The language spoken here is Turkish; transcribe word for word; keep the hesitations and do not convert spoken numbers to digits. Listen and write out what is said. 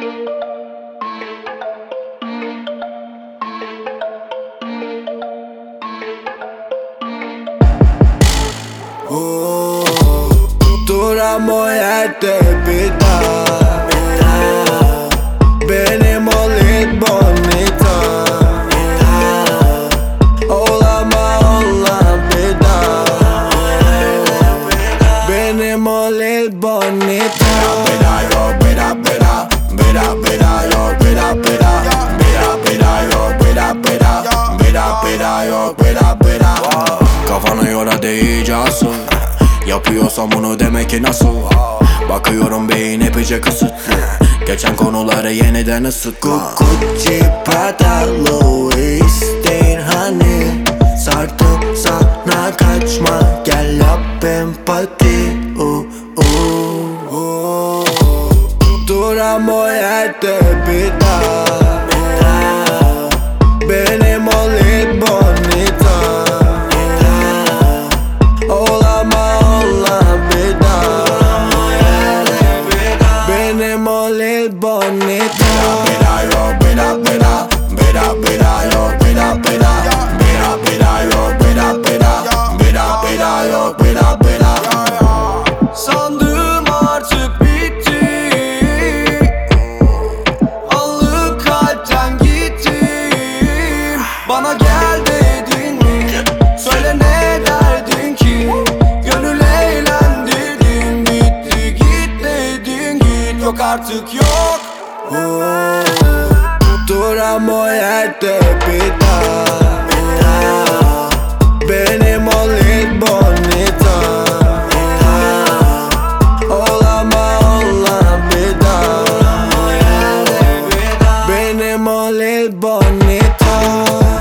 Oh, duramıyor yerde bir daha. Benim o Lil Bonita. Olama olan bir daha. Benim o Lil Bonita. Beda yok, beda beda, beda beda yok, beda beda, beda beda yok, beda beda, beda beda yok, beda beda. Kafanı yola iyice asıl. Yapıyorsam bunu demek ki nasıl? Bakıyorum beyin epeyce kısıtlı. Geçen konuları yeniden ısıtma. Gucci, Prada, Louis değil hani. Sardım sana kaçma, gel yap empati. uh, uh, uh. Duramıyor yerde bir daha. Benim o Lil Bonita. Olama olan bir daha. Benim o Lil Bonita. Beda yok, beda beda, beda beda yok, beda beda, beda beda yok, beda beda, beda beda yok, beda beda. Sandım artık bitti. Anlık kalpten gittim. Bana gel dedin mi? Söyle ne derdin ki? Gönül eğlendirdin. Gitti git dedin git. Yok artık yok. Oh, duramıyor yerde bir daha. Benim o Lil Bonita. Olama olan bir daha. Benim o Lil Bonita.